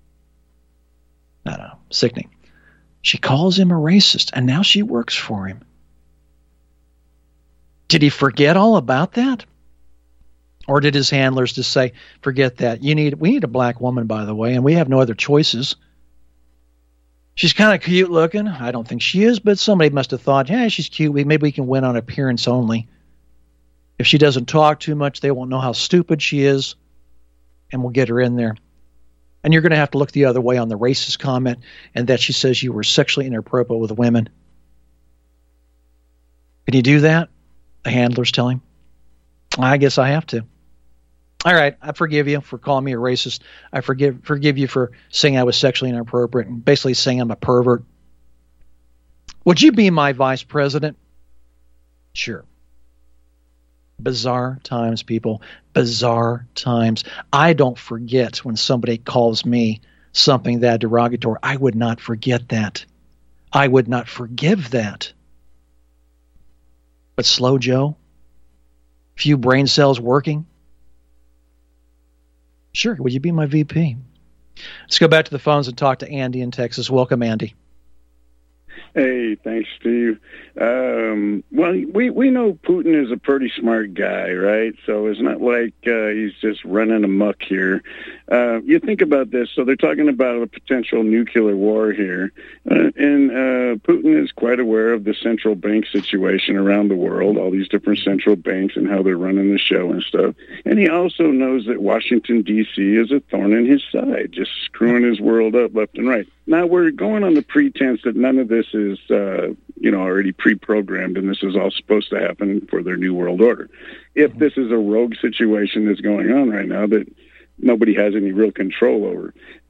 I don't know. Sickening. She calls him a racist, and now she works for him. Did he forget all about that? Or did his handlers just say, forget that. You need we need a black woman, by the way, and we have no other choices. She's kind of cute looking. I don't think she is, but somebody must have thought, yeah, she's cute. We, maybe we can win on appearance only. If she doesn't talk too much, they won't know how stupid she is, and we'll get her in there. And you're going to have to look the other way on the racist comment and that she says you were sexually inappropriate with women. Can you do that? The handlers tell him. I guess I have to. All right, I forgive you for calling me a racist. I forgive forgive you for saying I was sexually inappropriate and basically saying I'm a pervert. Would you be my vice president? Sure. Bizarre times, people. Bizarre times. I don't forget when somebody calls me something that derogatory. I would not forget that. I would not forgive that. But Slow Joe, few brain cells working. Sure, would you be my V P? Let's go back to the phones and talk to Andy in Texas. Welcome, Andy. Hey, thanks, Steve. Um, well, we, we know Putin is a pretty smart guy, right? So it's not like uh, he's just running amok here. Uh, you think about this. So they're talking about a potential nuclear war here. Uh, and uh, Putin is quite aware of the central bank situation around the world, all these different central banks and how they're running the show and stuff. And he also knows that Washington, D C is a thorn in his side, just screwing his world up left and right. Now, we're going on the pretense that none of this is, uh, you know, already pre-programmed and this is all supposed to happen for their new world order. If this is a rogue situation that's going on right now that nobody has any real control over,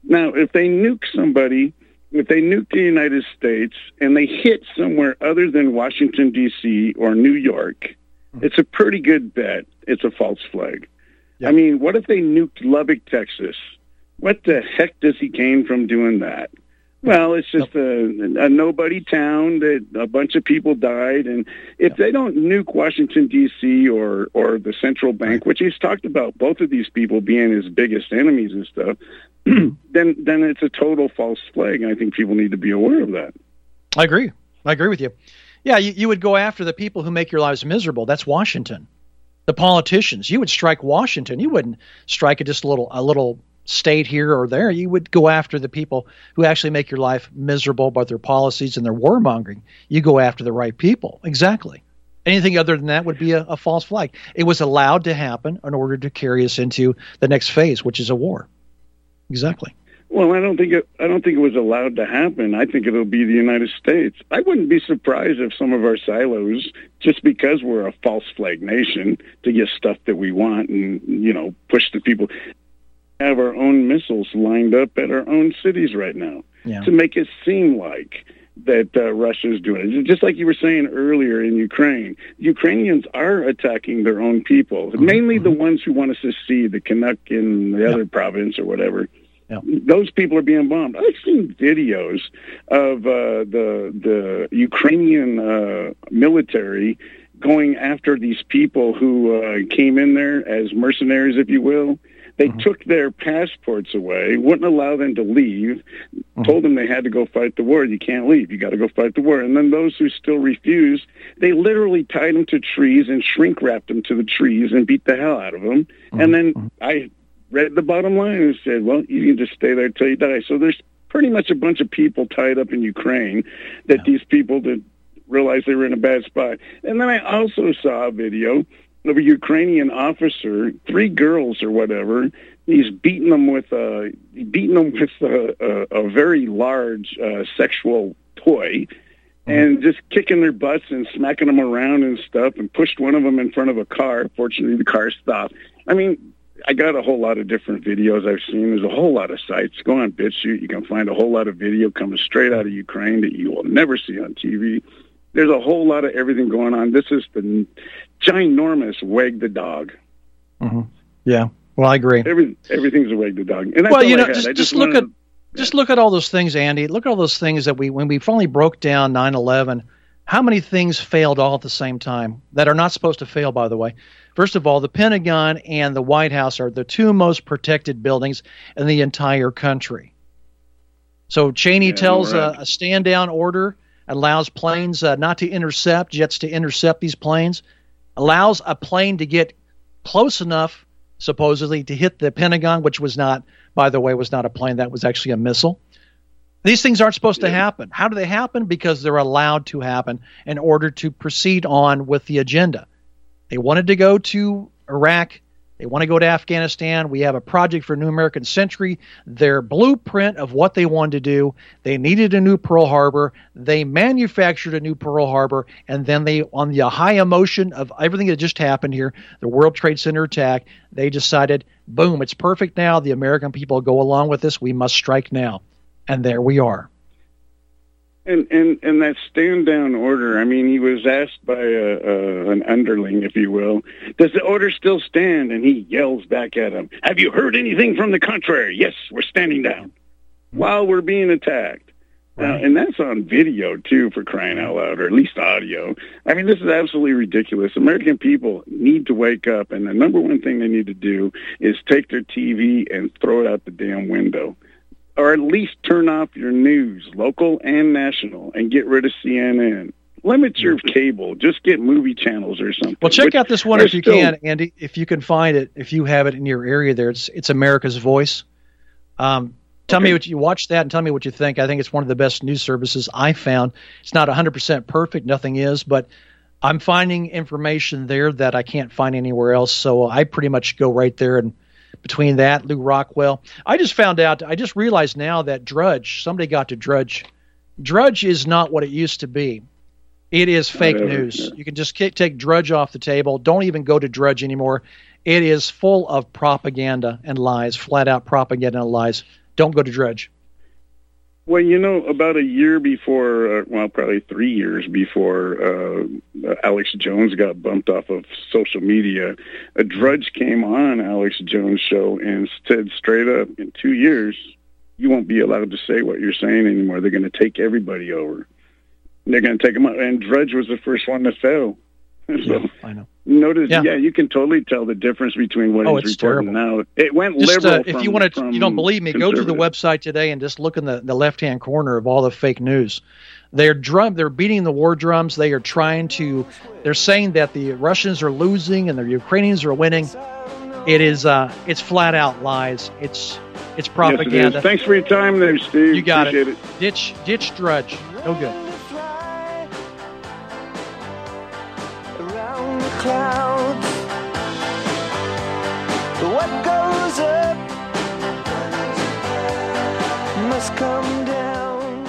Now, if they nuke somebody, if they nuke the United States and they hit somewhere other than Washington, D C or New York, it's a pretty good bet it's a false flag. Yep. I mean, what if they nuked Lubbock, Texas? What the heck does he gain from doing that? Well, it's just a, a nobody town that a bunch of people died. And if they don't nuke Washington, D C or, or the central bank, which he's talked about both of these people being his biggest enemies and stuff, then then it's a total false flag. And I think people need to be aware of that. I agree. I agree with you. Yeah, you, you would go after the people who make your lives miserable. That's Washington. The politicians. You would strike Washington. You wouldn't strike a just a little a little state here or there. You would go after the people who actually make your life miserable by their policies and their warmongering. You go after the right people. Exactly. Anything other than that would be a, a false flag. It was allowed to happen in order to carry us into the next phase, which is a war. Exactly. Well, I don't think it, I don't think it was allowed to happen. I think it'll be the United States. I wouldn't be surprised if some of our silos, just because we're a false flag nation, to get stuff that we want and, you know, push the people, have our own missiles lined up at our own cities right now yeah. to make it seem like that uh, Russia's doing it. Just like you were saying earlier in Ukraine, Ukrainians are attacking their own people, mm-hmm. mainly the ones who want to secede, the Canuck in the yeah. other province or whatever. Yeah. Those people are being bombed. I've seen videos of uh, the the Ukrainian uh, military going after these people who uh, came in there as mercenaries, if you will. They mm-hmm. took their passports away, wouldn't allow them to leave, mm-hmm. told them they had to go fight the war. You can't leave. You got to go fight the war. And then those who still refused, they literally tied them to trees and shrink wrapped them to the trees and beat the hell out of them. Mm-hmm. And then mm-hmm. I read the bottom line and said, well, you can just stay there till you die. So there's pretty much a bunch of people tied up in Ukraine that yeah. these people did realize they were in a bad spot. And then I also saw a video of a Ukrainian officer, three girls or whatever. He's beating them with a beating them with a, a, a very large uh, sexual toy, and just kicking their butts and smacking them around and stuff, and pushed one of them in front of a car. Fortunately, the car stopped. I mean, I got a whole lot of different videos I've seen. There's a whole lot of sites. Go on BitChute. You can find a whole lot of video coming straight out of Ukraine that you will never see on T V. There's a whole lot of everything going on. This is the ginormous wag the dog. Mm-hmm. Yeah, well, I agree. Every, everything's a wag the dog. And that's well, you know, I just, just, just look at just look at all those things, Andy. Look at all those things that we when we finally broke down nine eleven. How many things failed all at the same time that are not supposed to fail, by the way? First of all, the Pentagon and the White House are the two most protected buildings in the entire country. So Cheney yeah, tells right. a, a stand-down order, allows planes uh, not to intercept, jets to intercept these planes, allows a plane to get close enough, supposedly, to hit the Pentagon, which was not, by the way, was not a plane. That was actually a missile. These things aren't supposed yeah. to happen. How do they happen? Because they're allowed to happen in order to proceed on with the agenda. They wanted to go to Iraq. They want to go to Afghanistan. We have a project for a new American century. Their blueprint of what they wanted to do. They needed a new Pearl Harbor. They manufactured a new Pearl Harbor. And then they, on the high emotion of everything that just happened here, the World Trade Center attack, they decided, boom, it's perfect now. The American people go along with this. We must strike now. And there we are. And and and that stand down order. I mean, he was asked by a, a, an underling, if you will, does the order still stand? And he yells back at him, "Have you heard anything from the contrary?" "Yes, we're standing down," while we're being attacked. Right. Now, and that's on video too, for crying out loud, or at least audio. I mean, this is absolutely ridiculous. American people need to wake up, and the number one thing they need to do is take their T V and throw it out the damn window. Or at least turn off your news, local and national, and get rid of C N N. Limit your cable. Just get movie channels or something. Well, check out this one if you still... can, Andy. If you can find it, if you have it in your area there, it's it's America's Voice. Um, tell okay. me what you watch that and tell me what you think. I think it's one of the best news services I found. It's not one hundred percent perfect. Nothing is, but I'm finding information there that I can't find anywhere else. So I pretty much go right there and between that, Lou Rockwell. I just found out, I just realized now that Drudge, somebody got to Drudge. Drudge is not what it used to be. It is fake uh, news. Yeah. You can just take Drudge off the table. Don't even go to Drudge anymore. It is full of propaganda and lies, flat out propaganda and lies. don't go to Drudge. Well, you know, about a year before, uh, well, probably three years before uh, Alex Jones got bumped off of social media, a Drudge came on Alex Jones' show and said straight up, in two years, you won't be allowed to say what you're saying anymore. They're going to take everybody over. They're going to take them out. And Drudge was the first one to fail. So, yeah, I know. Notice, yeah. yeah, you can totally tell the difference between what oh, he's it's reporting terrible. now. It went just, liberal. Uh, if from, you want to, you don't believe me, go to the website today and just look in the, the left-hand corner of all the fake news. They're drum. They're beating the war drums. They are trying to. They're saying that the Russians are losing and the Ukrainians are winning. It is. Uh, it's flat out lies. It's. It's propaganda. Yes, it is. Thanks for your time, there, Steve. You got Appreciate it. it. Ditch, ditch, Drudge. No good. Around the clouds, what goes up must come down.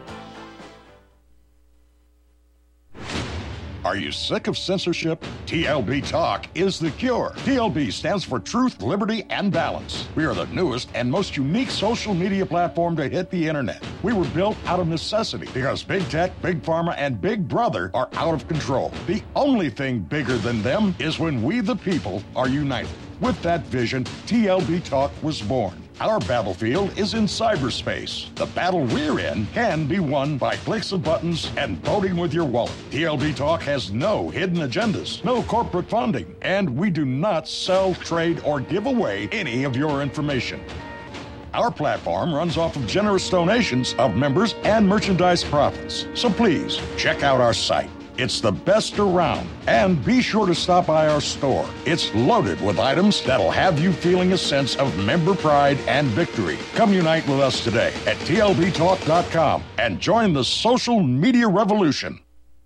Are you sick of censorship? T L B Talk is the cure. T L B stands for Truth, Liberty, and Balance. We are the newest and most unique social media platform to hit the internet. We were built out of necessity because big tech, big pharma, and big brother are out of control. The only thing bigger than them is when we, the people, are united. With that vision, T L B Talk was born. Our battlefield is in cyberspace. The battle we're in can be won by clicks of buttons and voting with your wallet. T L B Talk has no hidden agendas, no corporate funding, and we do not sell, trade, or give away any of your information. Our platform runs off of generous donations of members and merchandise profits. So please, check out our site. It's the best around. And be sure to stop by our store. It's loaded with items that'll have you feeling a sense of member pride and victory. Come unite with us today at T L B talk dot com and join the social media revolution.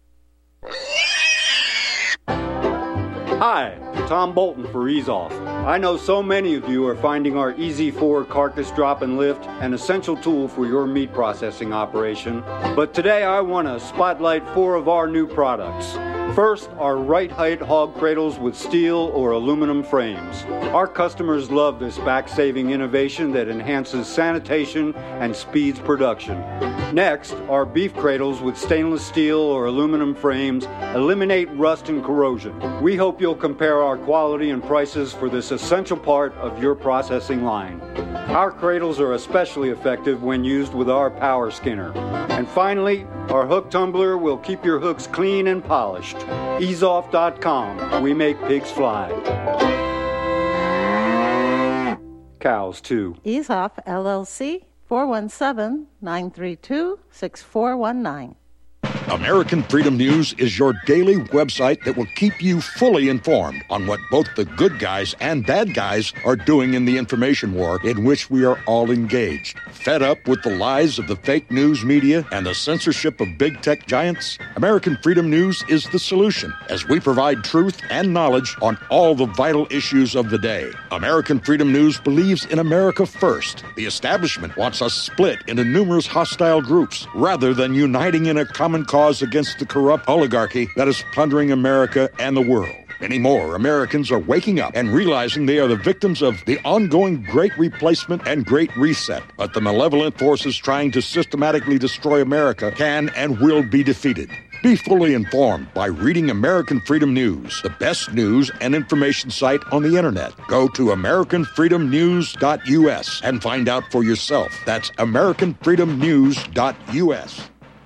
Hi, Tom Bolton for Ease Off. I know so many of you are finding our Easy four carcass drop and lift an essential tool for your meat processing operation, but today I want to spotlight four of our new products. First, our right height hog cradles with steel or aluminum frames. Our customers love this back-saving innovation that enhances sanitation and speeds production. Next, our beef cradles with stainless steel or aluminum frames eliminate rust and corrosion. We hope you'll compare our quality and prices for this essential part of your processing line. Our cradles are especially effective when used with our power skinner. And finally, our hook tumbler will keep your hooks clean and polished. ease off dot com. We make pigs fly. Cows, too. Ease Off, L L C, four one seven, nine three two, six four one nine. American Freedom News is your daily website that will keep you fully informed on what both the good guys and bad guys are doing in the information war in which we are all engaged. Fed up with the lies of the fake news media and the censorship of big tech giants? American Freedom News is the solution, as we provide truth and knowledge on all the vital issues of the day. American Freedom News believes in America first. The establishment wants us split into numerous hostile groups rather than uniting in a common cause against the corrupt oligarchy that is plundering America and the world. Many more Americans are waking up and realizing they are the victims of the ongoing Great Replacement and Great Reset. But the malevolent forces trying to systematically destroy America can and will be defeated. Be fully informed by reading American Freedom News, the best news and information site on the internet. Go to American Freedom News dot U S and find out for yourself. That's American Freedom News dot U S.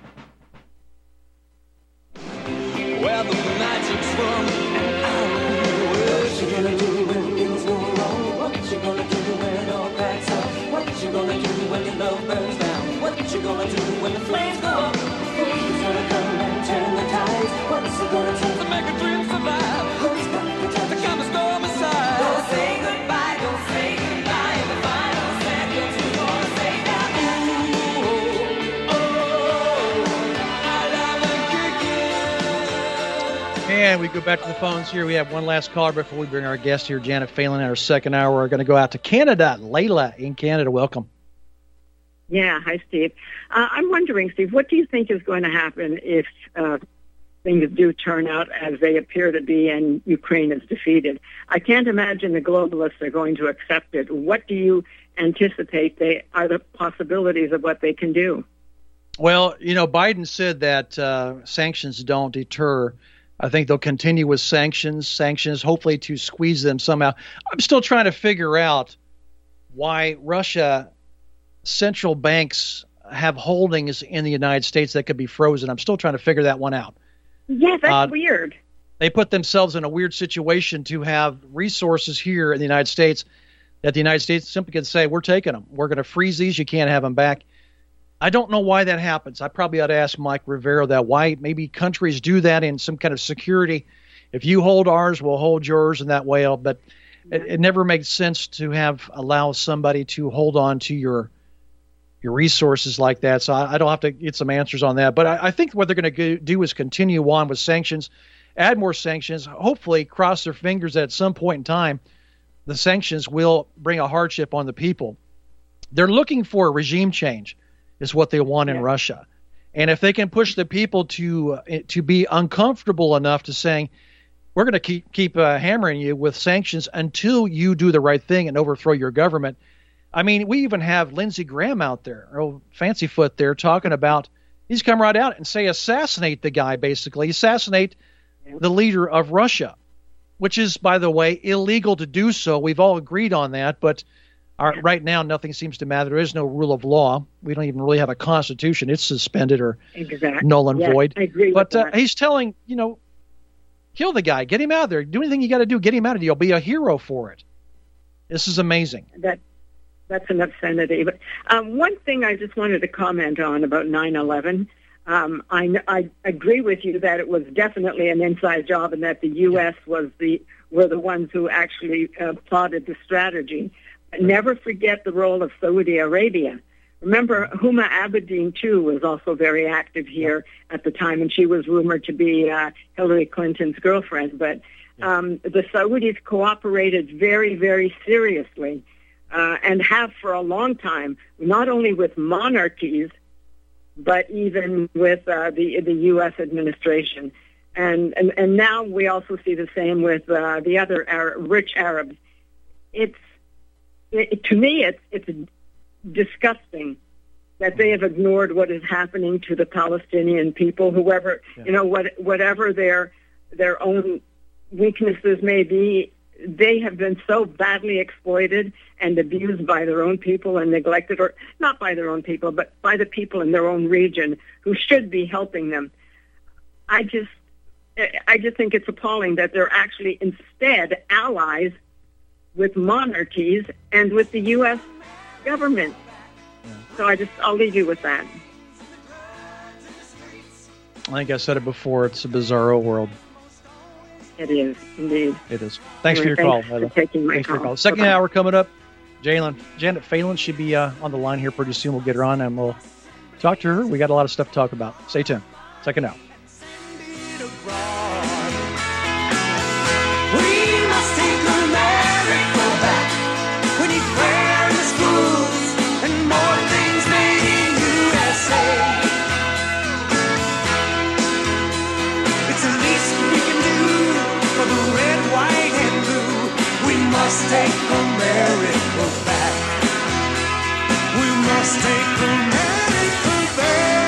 Where the magic's from, and I know what you gonna do when things go wrong. What you gonna do when it all cracks up? What you gonna do when your love burns down? What you gonna do when the flames go up? Who's gonna come and turn the tides? What's it gonna take to make a dream survive? Who's got the touch to come and storm aside? Don't say goodbye, don't say goodbye. The final sentence is gonna say that. Ooh, oh, I love and kick it. And we go back to the phones here. We have one last caller before we bring our guest here, Janet Phelan, in our second hour. We're going to go out to Canada. Layla in Canada, welcome. Yeah, hi, Steve. Uh, I'm wondering, Steve, what do you think is going to happen if uh, things do turn out as they appear to be and Ukraine is defeated? I can't imagine the globalists are going to accept it. What do you anticipate they are the possibilities of what they can do. Well, you know, Biden said that uh, sanctions don't deter. I think they'll continue with sanctions, sanctions, hopefully to squeeze them somehow. I'm still trying to figure out why Russia central banks have holdings in the United States that could be frozen. I'm still trying to figure that one out. Yeah, that's uh, weird. They put themselves in a weird situation to have resources here in the United States that the United States simply can say, we're taking them. We're going to freeze these. You can't have them back. I don't know why that happens. I probably ought to ask Mike Rivero that, why maybe countries do that in some kind of security. If you hold ours, we'll hold yours in that way. But it, it never makes sense to have allow somebody to hold on to your your resources like that. So I, I don't have to get some answers on that. But I, I think what they're going to do is continue on with sanctions, add more sanctions, hopefully cross their fingers that at some point in time, the sanctions will bring a hardship on the people. They're looking for a regime change is what they want in yeah. Russia. And if they can push the people to uh, to be uncomfortable enough to saying, we're going to keep, keep uh, hammering you with sanctions until you do the right thing and overthrow your government. I mean, we even have Lindsey Graham out there, or Fancyfoot there, talking about, he's come right out and say assassinate the guy, basically. Assassinate the leader of Russia, which is, by the way, illegal to do so. We've all agreed on that, but our, right now nothing seems to matter. There is no rule of law. We don't even really have a constitution. It's suspended or exactly. null and yes, void. I agree but with uh, that. he's telling, you know, kill the guy, get him out of there. Do anything you got to do, get him out of there. You'll be a hero for it. This is amazing. That That's an obscenity. But um, one thing I just wanted to comment on about nine eleven, um, I, I agree with you that it was definitely an inside job and that the U S was the were the ones who actually uh, plotted the strategy. But never forget the role of Saudi Arabia. Remember, Huma Abedin, too, was also very active here at the time, and she was rumored to be uh, Hillary Clinton's girlfriend. But um, the Saudis cooperated very, very seriously. Uh, and have for a long time, not only with monarchies, but even with uh, the the U S administration. And, and and now we also see the same with uh, the other Arab, rich Arabs. It's it, to me, it's it's disgusting that they have ignored what is happening to the Palestinian people. Whoever yeah. you know, what whatever their their own weaknesses may be, they have been so badly exploited and abused by their own people and neglected, or not by their own people, but by the people in their own region who should be helping them. I just, I just think it's appalling that they're actually instead allies with monarchies and with the U S government. So I just, I'll leave you with that. I think I said it before. It's a bizarro world. It is, indeed. It is. Thanks anyway, for your thanks call. For taking my thanks call. for your call. Second Bye-bye. hour coming up. Jalen, Janet Phelan should be uh, on the line here pretty soon. We'll get her on and we'll talk to her. We got a lot of stuff to talk about. Stay tuned. Second hour. We must take America back. We need fairness, schools, and more things made in U S A. It's the least we can do for the red, white, and blue. We must take America back. We must take America back.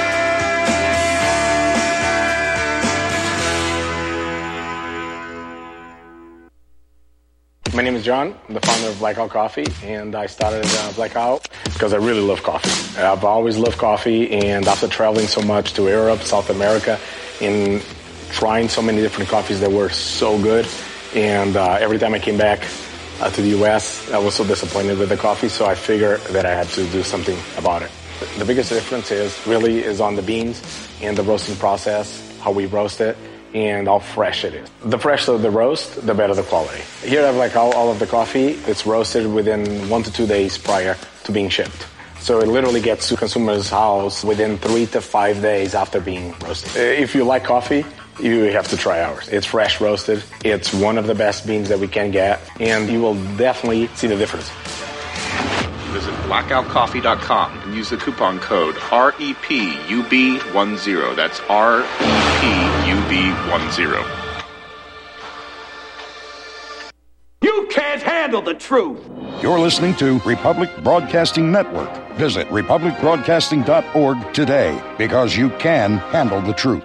My name is John. I'm the founder of Blackout Coffee, and I started uh, Blackout because I really love coffee. I've always loved coffee, and after traveling so much to Europe, South America, and trying so many different coffees that were so good, and uh, every time I came back uh, to the U S, I was so disappointed with the coffee, so I figured that I had to do something about it. The biggest difference is really is on the beans and the roasting process, how we roast it, and how fresh it is. The fresher the roast, the better the quality. Here I have like all, all of the coffee. It's roasted within one to two days prior to being shipped. So it literally gets to consumer's house within three to five days after being roasted. If you like coffee, you have to try ours. It's fresh roasted. It's one of the best beans that we can get, and you will definitely see the difference. Visit blackout coffee dot com and use the coupon code R E P U B ten. That's R E P U B ten. You can't can't handle the truth. You're listening to Republic Broadcasting Network. Visit republic broadcasting dot org today, because you can handle the truth.